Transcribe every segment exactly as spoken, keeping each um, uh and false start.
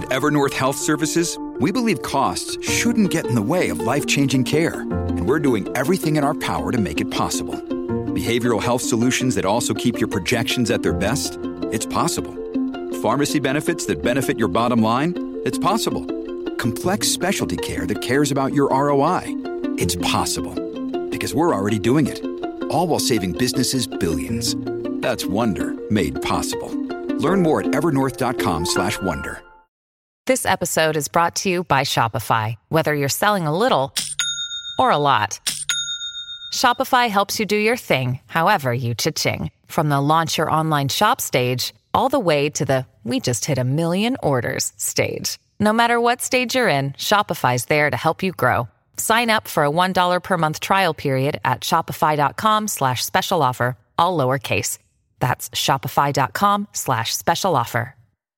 Evernorth Health Services, we believe costs shouldn't get in the way of life-changing care, and we're doing everything in our power to make it possible. Behavioral health solutions that also keep your projections at their best? It's possible. Pharmacy benefits that benefit your bottom line? It's possible. Complex specialty care that cares about your R O I? It's possible. Because we're already doing it. All while saving businesses billions. That's Wonder made possible. Learn more at evernorth.com slash wonder. This episode is brought to you by Shopify. Whether you're selling a little or a lot, Shopify helps you do your thing, however you cha-ching. From the launch your online shop stage, all the way to the we just hit a million orders stage. No matter what stage you're in, Shopify's there to help you grow. Sign up for a one dollar per month trial period at shopify.com slash special offer, all lowercase. That's shopify.com slash special offer.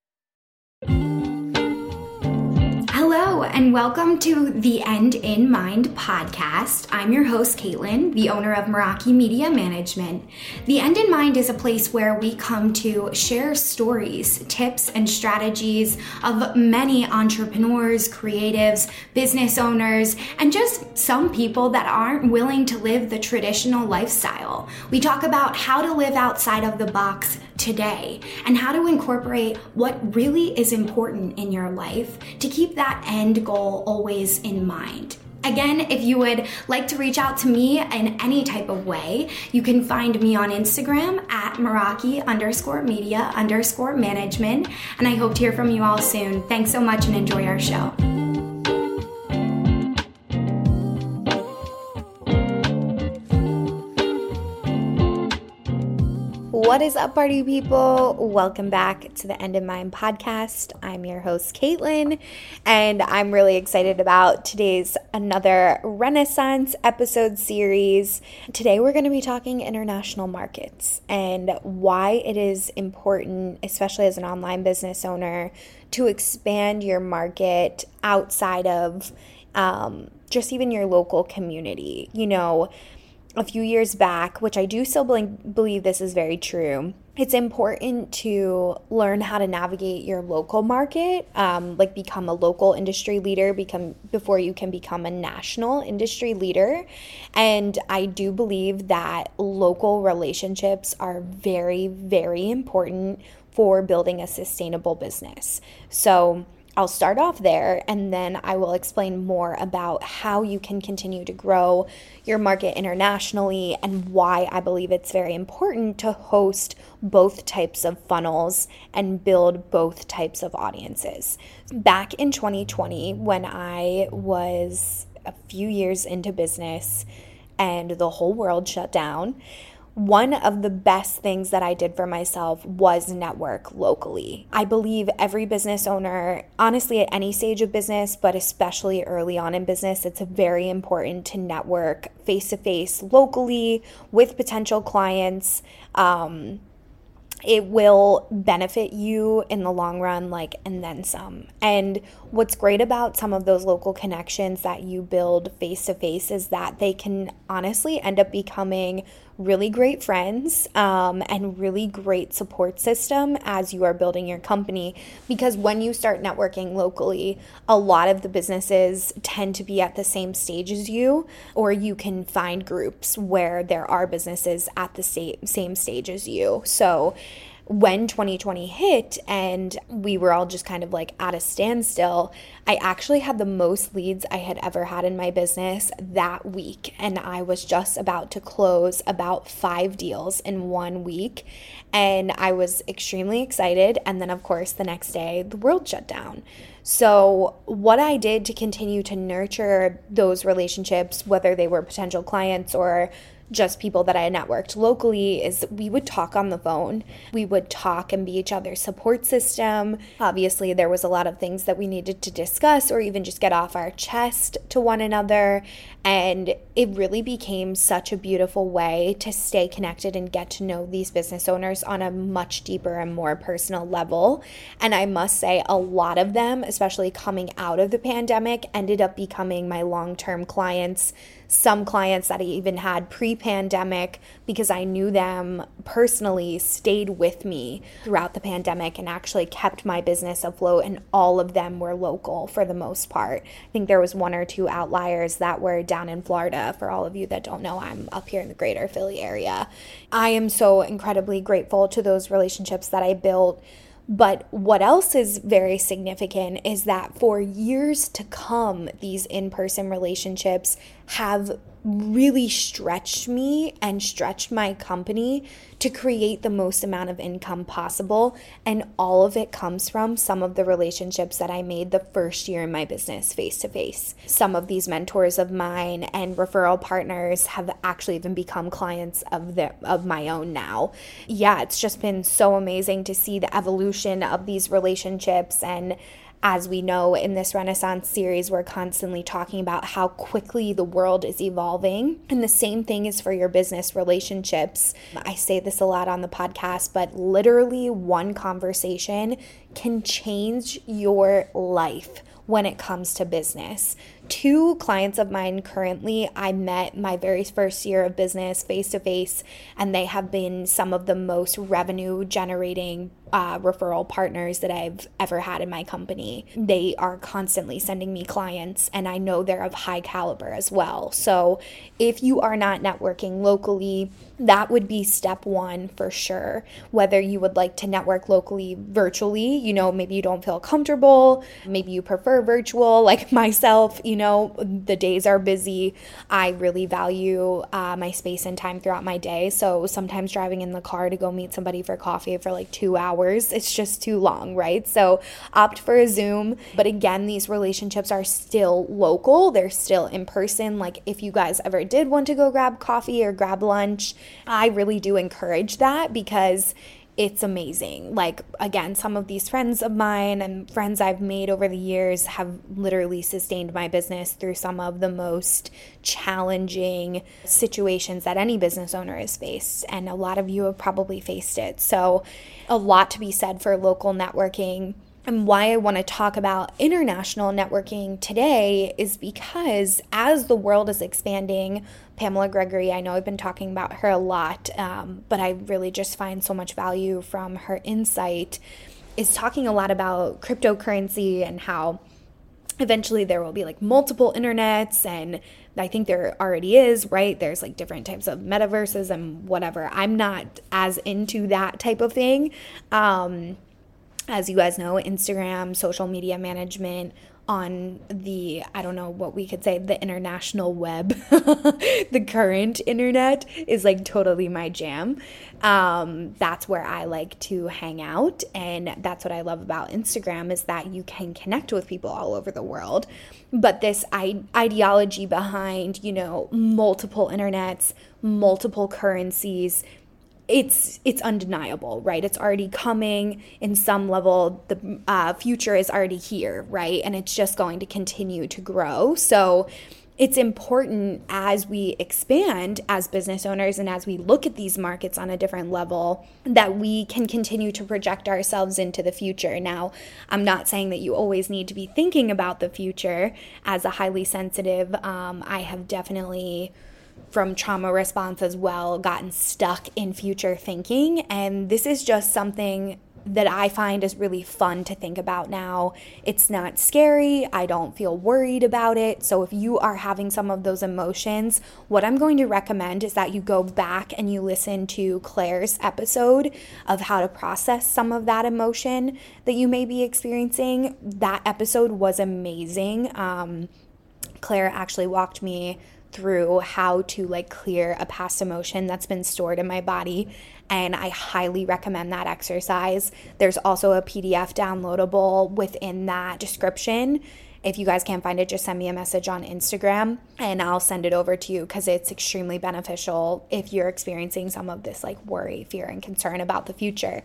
Hello, and welcome to the End in Mind podcast. I'm your host, Caitlin, the owner of Meraki Media Management. The End in Mind is a place where we come to share stories, tips, and strategies of many entrepreneurs, creatives, business owners, and just some people that aren't willing to live the traditional lifestyle. We talk about how to live outside of the box today and how to incorporate what really is important in your life to keep that end goal always in mind. Again, if you would like to reach out to me in any type of way, you can find me on Instagram at Meraki underscore media underscore management, and I hope to hear from you all soon. Thanks so much and enjoy our show. What is up, party people? Welcome back to the End in Mind podcast. I'm your host, Caitlin, and I'm really excited about today's another Renaissance episode series. Today, we're going to be talking international markets and why it is important, especially as an online business owner, to expand your market outside of um, just even your local community. You know, a few years back, which I do still believe this is very true, it's important to learn how to navigate your local market, um, like become a local industry leader become before you can become a national industry leader. And I do believe that local relationships are very, very important for building a sustainable business. So I'll start off there, and then I will explain more about how you can continue to grow your market internationally and why I believe it's very important to host both types of funnels and build both types of audiences. Back in twenty twenty, when I was a few years into business and the whole world shut down, one of the best things that I did for myself was network locally. I believe every business owner, honestly at any stage of business, but especially early on in business, it's very important to network face-to-face locally with potential clients. Um, it will benefit you in the long run, like, and then some. And what's great about some of those local connections that you build face-to-face is that they can honestly end up becoming really great friends um, and really great support system as you are building your company. Because when you start networking locally, a lot of the businesses tend to be at the same stage as you, or you can find groups where there are businesses at the same, same stage as you. So when twenty twenty hit and we were all just kind of like at a standstill, I actually had the most leads I had ever had in my business that week. And I was just about to close about five deals in one week. And I was extremely excited. And then, of course, the next day, the world shut down. So what I did to continue to nurture those relationships, whether they were potential clients or just people that I networked locally, is we would talk on the phone. We would talk and be each other's support system. Obviously, there was a lot of things that we needed to discuss or even just get off our chest to one another. And it really became such a beautiful way to stay connected and get to know these business owners on a much deeper and more personal level. And I must say, a lot of them, especially coming out of the pandemic, ended up becoming my long-term clients. some clients that I even had pre-pandemic, because I knew them personally, stayed with me throughout the pandemic and actually kept my business afloat, and all of them were local for the most part. I think there was one or two outliers that were down in Florida. For all of you that don't know, I'm up here in the greater Philly area. I am so incredibly grateful to those relationships that I built. But what else is very significant is that for years to come, these in-person relationships have really stretched me and stretched my company to create the most amount of income possible. And all of it comes from some of the relationships that I made the first year in my business face-to-face. Some of these mentors of mine and referral partners have actually even become clients of the, of my own now. Yeah, it's just been so amazing to see the evolution of these relationships. And as we know, in this Renaissance series, we're constantly talking about how quickly the world is evolving. And the same thing is for your business relationships. I say this a lot on the podcast, but literally one conversation can change your life when it comes to business. Two clients of mine currently, I met my very first year of business face-to-face, and they have been some of the most revenue generating uh, referral partners that I've ever had in my company. They are constantly sending me clients, and I know they're of high caliber as well. So if you are not networking locally, that would be step one for sure. Whether you would like to network locally virtually, you know, maybe you don't feel comfortable, maybe you prefer virtual like myself, you know, the days are busy. I really value uh, my space and time throughout my day. So sometimes driving in the car to go meet somebody for coffee for like two hours, it's just too long, right? So opt for a Zoom. But again, these relationships are still local. They're still in person. Like if you guys ever did want to go grab coffee or grab lunch, I really do encourage that because it's amazing. Like, again, some of these friends of mine and friends I've made over the years have literally sustained my business through some of the most challenging situations that any business owner has faced. And a lot of you have probably faced it. So a lot to be said for local networking. And why I want to talk about international networking today is because as the world is expanding, Pamela Gregory, I know I've been talking about her a lot, um, but I really just find so much value from her insight, is talking a lot about cryptocurrency and how eventually there will be like multiple internets, and I think there already is, right? There's like different types of metaverses and whatever. I'm not as into that type of thing. Um, As you guys know, Instagram, social media management on the, I don't know what we could say, the international web, the current internet is like totally my jam. Um, that's where I like to hang out. And that's what I love about Instagram is that you can connect with people all over the world. But this I- ideology behind, you know, multiple internets, multiple currencies, It's it's undeniable, right? It's already coming in some level. The uh, future is already here, right? And it's just going to continue to grow. So it's important as we expand as business owners and as we look at these markets on a different level that we can continue to project ourselves into the future. Now, I'm not saying that you always need to be thinking about the future. As a highly sensitive, um, I have definitely, from trauma response as well, gotten stuck in future thinking. And this is just something that I find is really fun to think about now. It's not scary. I don't feel worried about it. So if you are having some of those emotions, what I'm going to recommend is that you go back and you listen to Claire's episode of how to process some of that emotion that you may be experiencing. That episode was amazing. Um, Claire actually walked me through how to like clear a past emotion that's been stored in my body, and I highly recommend that exercise. There's also a P D F downloadable within that description. If you guys can't find it, just send me a message on Instagram and I'll send it over to you because it's extremely beneficial if you're experiencing some of this like worry, fear, and concern about the future.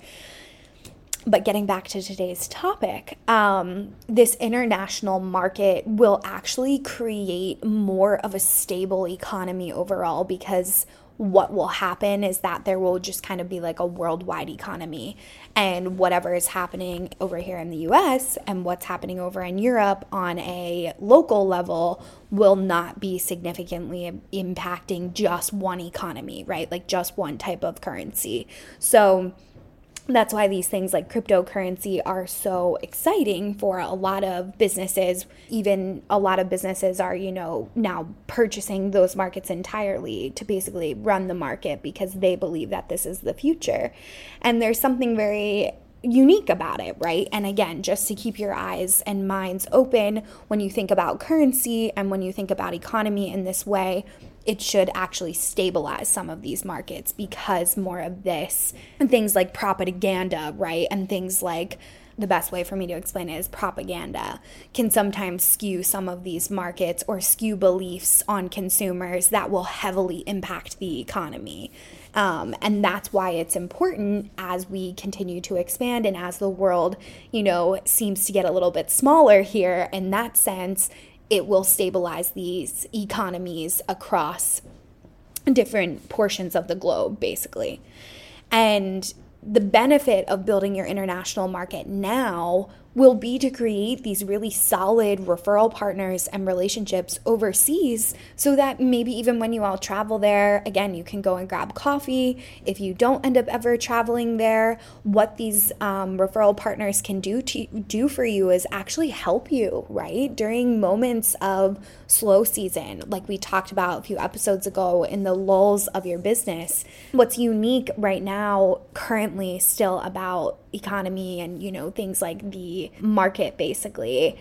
But getting back to today's topic, um, this international market will actually create more of a stable economy overall, because what will happen is that there will just kind of be like a worldwide economy, and whatever is happening over here in the U S and what's happening over in Europe on a local level will not be significantly impacting just one economy, right? Like just one type of currency. So that's why these things like cryptocurrency are so exciting for a lot of businesses. Even a lot of businesses are, you know, now purchasing those markets entirely to basically run the market because they believe that this is the future. And there's something very unique about it, right? And again, just to keep your eyes and minds open when you think about currency and when you think about economy in this way, it should actually stabilize some of these markets, because more of this and things like propaganda, right? And things like, the best way for me to explain it is propaganda can sometimes skew some of these markets or skew beliefs on consumers that will heavily impact the economy. Um, and that's why it's important as we continue to expand and as the world, you know, seems to get a little bit smaller here in that sense, it will stabilize these economies across different portions of the globe, basically. And the benefit of building your international market now will be to create these really solid referral partners and relationships overseas, so that maybe even when you all travel there, again, you can go and grab coffee. If you don't end up ever traveling there, what these um, referral partners can do to do for you is actually help you, right? During moments of slow season, like we talked about a few episodes ago, in the lulls of your business. What's unique right now, currently still about economy and, you know, things like the market basically,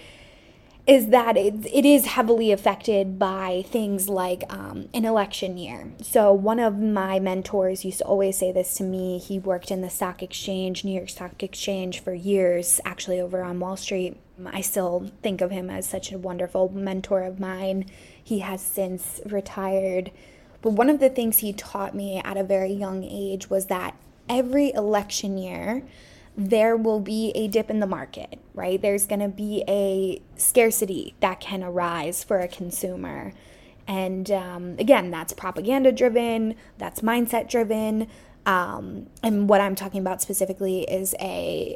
is that it, it is heavily affected by things like um, an election year. So one of my mentors used to always say this to me. He worked in the stock exchange, New York Stock Exchange, for years, actually over on Wall Street. I still think of him as such a wonderful mentor of mine. He has since retired. But one of the things he taught me at a very young age was that every election year, there will be a dip in the market, right? There's going to be a scarcity that can arise for a consumer. And um, again, that's propaganda driven, that's mindset driven. Um, and what I'm talking about specifically is a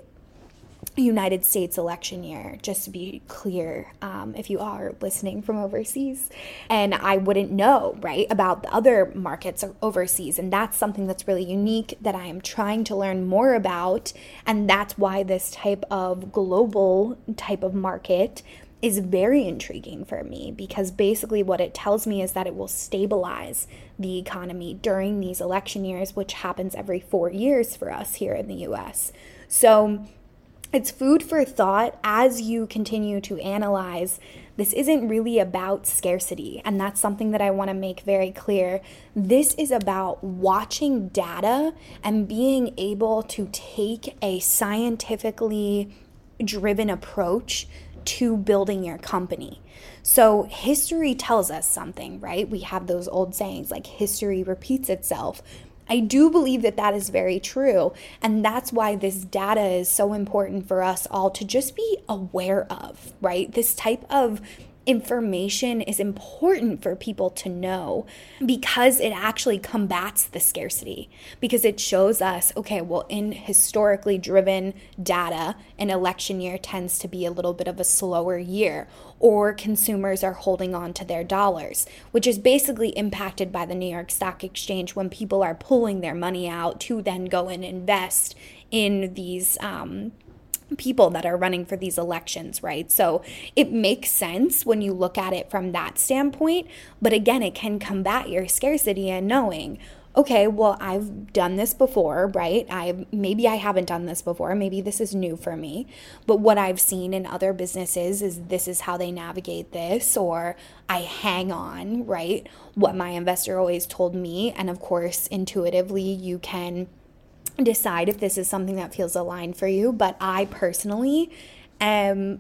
United States election year, just to be clear, um, if you are listening from overseas. And I wouldn't know, right, about the other markets overseas. And that's something that's really unique that I am trying to learn more about. And that's why this type of global type of market is very intriguing for me, because basically what it tells me is that it will stabilize the economy during these election years, which happens every four years for us here in the U S. So it's food for thought as you continue to analyze. This isn't really about scarcity, and that's something that I want to make very clear. This is about watching data and being able to take a scientifically driven approach to building your company. So history tells us something, right? We have those old sayings like history repeats itself. I do believe that that is very true, and that's why this data is so important for us all to just be aware of, right? This type of information is important for people to know, because it actually combats the scarcity, because it shows us, okay, well, in historically driven data, an election year tends to be a little bit of a slower year, or consumers are holding on to their dollars, which is basically impacted by the New York Stock Exchange when people are pulling their money out to then go and invest in these um people that are running for these elections, right? So it makes sense when you look at it from that standpoint, but again, it can combat your scarcity and knowing, okay, well, I've done this before, right? I maybe I haven't done this before, maybe this is new for me, but what I've seen in other businesses is this is how they navigate this, or I hang on, right? What my investor always told me, and of course, intuitively, you can decide if this is something that feels aligned for you. But I personally am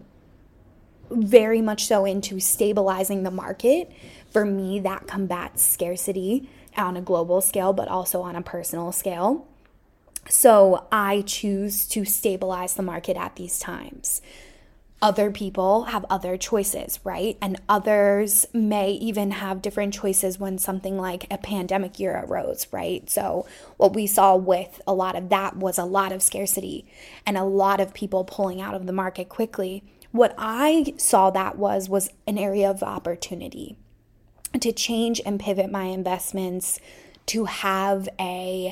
very much so into stabilizing the market. For me, that combats scarcity on a global scale, but also on a personal scale. So I choose to stabilize the market at these times. Other people have other choices, right? And others may even have different choices when something like a pandemic year arose, right? So what we saw with a lot of that was a lot of scarcity and a lot of people pulling out of the market quickly. What I saw that was was an area of opportunity to change and pivot my investments to have a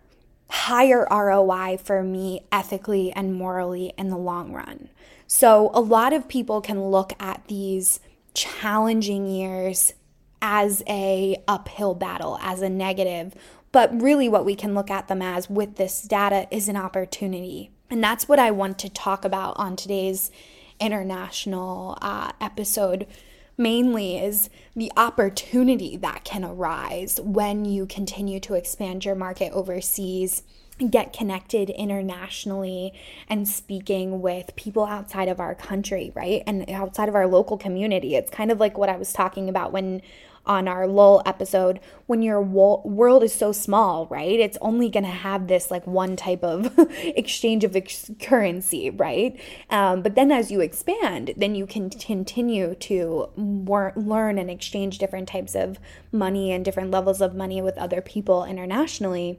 higher R O I for me ethically and morally in the long run. So a lot of people can look at these challenging years as a uphill battle, as a negative, but really what we can look at them as with this data is an opportunity. And that's what I want to talk about on today's international uh, episode. Mainly is the opportunity that can arise when you continue to expand your market overseas, get connected internationally, and speaking with people outside of our country, right? And outside of our local community. It's kind of like what I was talking about when on our Lowell episode, when your wo- world is so small, right? It's only going to have this like one type of exchange of ex- currency, right? Um, but then as you expand, then you can continue to wor- learn and exchange different types of money and different levels of money with other people internationally.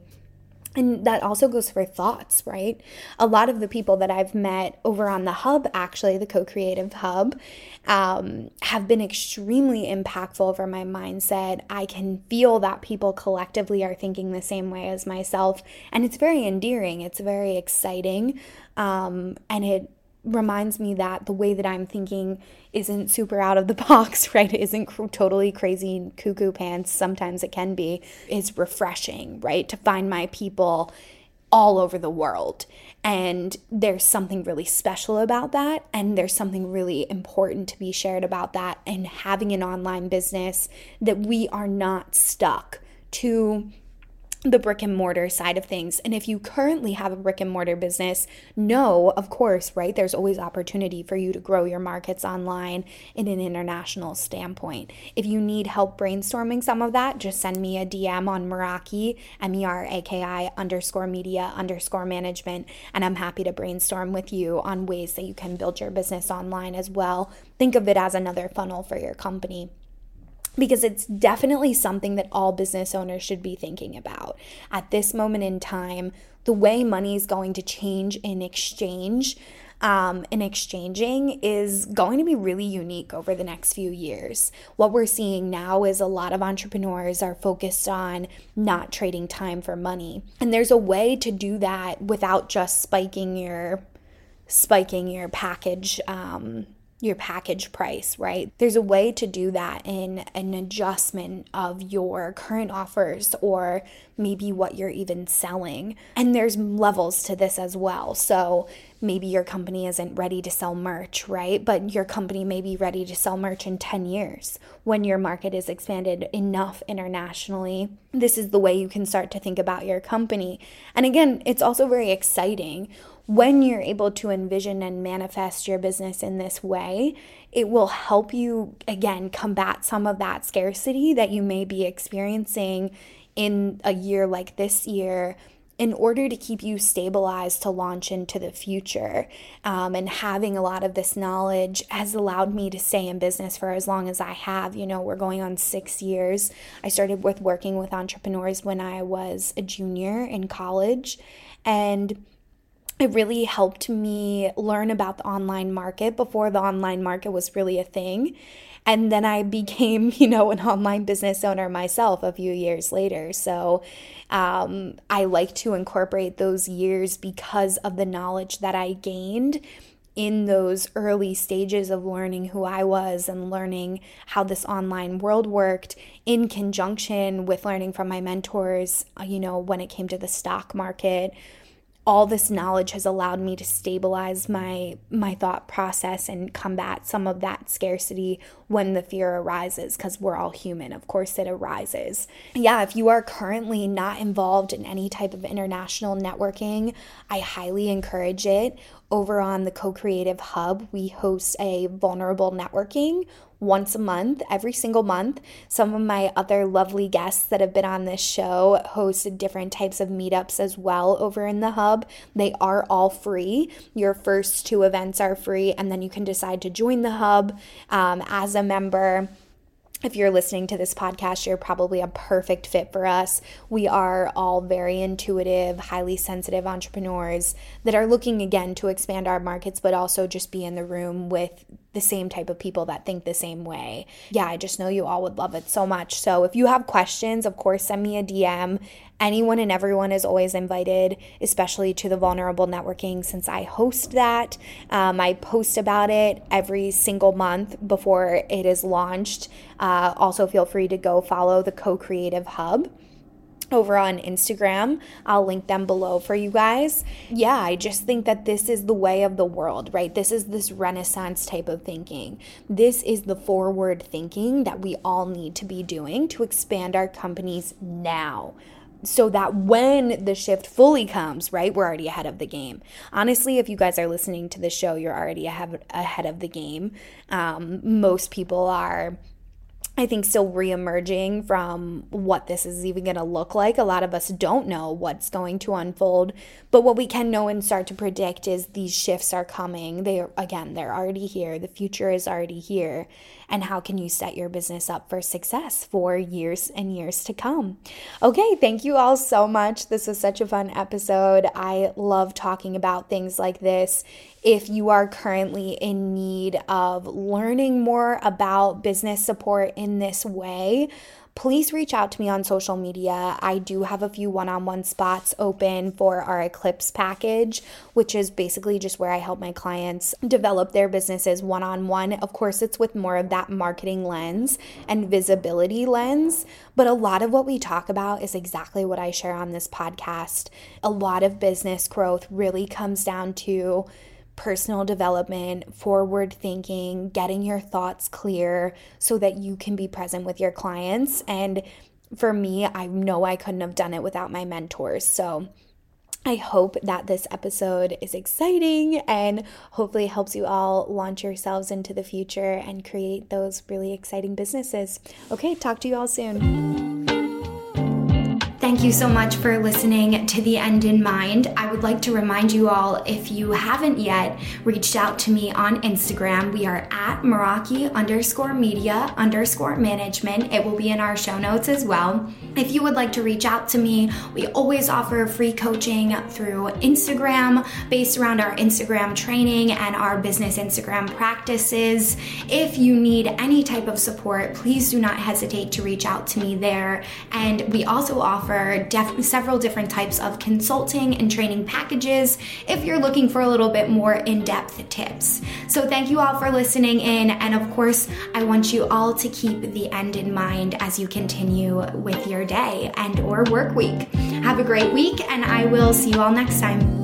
And that also goes for thoughts, right? A lot of the people that I've met over on the hub, actually, the Co-Creative Hub, um, have been extremely impactful for my mindset. I can feel that people collectively are thinking the same way as myself. And it's very endearing. It's very exciting. Um, and it reminds me that the way that I'm thinking isn't super out of the box, right? It isn't cr- totally crazy cuckoo pants. Sometimes it can be. It's refreshing, right? To find my people all over the world. And there's something really special about that. And there's something really important to be shared about that. And having an online business, that we are not stuck to the brick and mortar side of things. And if you currently have a brick and mortar business, know, of course, right, there's always opportunity for you to grow your markets online in an international standpoint. If you need help brainstorming some of that, just send me a D M on Meraki, M E R A K I underscore media underscore management, and I'm happy to brainstorm with you on ways that you can build your business online as well. Think of it as another funnel for your company, because it's definitely something that all business owners should be thinking about. At this moment in time, the way money is going to change in exchange, um, in exchanging is going to be really unique over the next few years. What we're seeing now is a lot of entrepreneurs are focused on not trading time for money. And there's a way to do that without just spiking your, spiking your package, um, your package price, right? There's a way to do that in an adjustment of your current offers or maybe what you're even selling. And there's levels to this as well. So maybe your company isn't ready to sell merch, right? But your company may be ready to sell merch in ten years when your market is expanded enough internationally. This is the way you can start to think about your company. And again, it's also very exciting when you're able to envision and manifest your business in this way. It will help you, again, combat some of that scarcity that you may be experiencing in a year like this year, in order to keep you stabilized to launch into the future. Um, and having a lot of this knowledge has allowed me to stay in business for as long as I have. You know, we're going on six years. I started with working with entrepreneurs when I was a junior in college, and it really helped me learn about the online market before the online market was really a thing. And then I became, you know, an online business owner myself a few years later. So um, I like to incorporate those years because of the knowledge that I gained in those early stages of learning who I was and learning how this online world worked, in conjunction with learning from my mentors, you know, when it came to the stock market. All this knowledge has allowed me to stabilize my my thought process and combat some of that scarcity when the fear arises, because we're all human. Of course it arises. Yeah, if you are currently not involved in any type of international networking, I highly encourage it. over on the Co-Creative Hub, we host a vulnerable networking once a month, every single month. Some of my other lovely guests that have been on this show host different types of meetups as well over in the Hub. They are all free. Your first two events are free, and then you can decide to join the Hub um, as a member. If you're listening to this podcast, you're probably a perfect fit for us. We are all very intuitive, highly sensitive entrepreneurs that are looking, again, to expand our markets, but also just be in the room with the same type of people that think the same way. Yeah, I just know you all would love it so much. So if you have questions, of course, send me a D M. Anyone and everyone is always invited, especially to the Vulnerable Networking, since I host that. Um, I post about it every single month before it is launched. Uh, also, feel free to go follow the Co-Creative Hub over on Instagram. I'll link them below for you guys. Yeah, I just think that this is the way of the world, right? This is this Renaissance type of thinking. This is the forward thinking that we all need to be doing to expand our companies now, so that when the shift fully comes, right, we're already ahead of the game. Honestly, if you guys are listening to the show, you're already ahead, ahead of the game. Um, most people are, I think, still re-emerging from what this is even going to look like. A lot of us don't know what's going to unfold, but what we can know and start to predict is these shifts are coming. They are, again, they're already here. The future is already here. And how can you set your business up for success for years and years to come? Okay, thank you all so much. This was such a fun episode. I love talking about things like this. If you are currently in need of learning more about business support in this way, please reach out to me on social media. I do have a few one-on-one spots open for our Eclipse package, which is basically just where I help my clients develop their businesses one-on-one. Of course, it's with more of that marketing lens and visibility lens, but a lot of what we talk about is exactly what I share on this podcast. A lot of business growth really comes down to personal development, forward thinking, getting your thoughts clear so that you can be present with your clients. And for me, I know I couldn't have done it without my mentors. So I hope that this episode is exciting and hopefully helps you all launch yourselves into the future and create those really exciting businesses. Okay, talk to you all soon. Thank you so much for listening to The End in Mind. I would like to remind you all, if you haven't yet reached out to me on Instagram, we are at Meraki underscore media underscore management. It will be in our show notes as well. If you would like to reach out to me, we always offer free coaching through Instagram based around our Instagram training and our business Instagram practices. If you need any type of support, please do not hesitate to reach out to me there. And we also offer Def- several different types of consulting and training packages if you're looking for a little bit more in-depth tips. So thank you all for listening in, and of course, I want you all to keep the end in mind as you continue with your day and or work week. Have a great week, and I will see you all next time.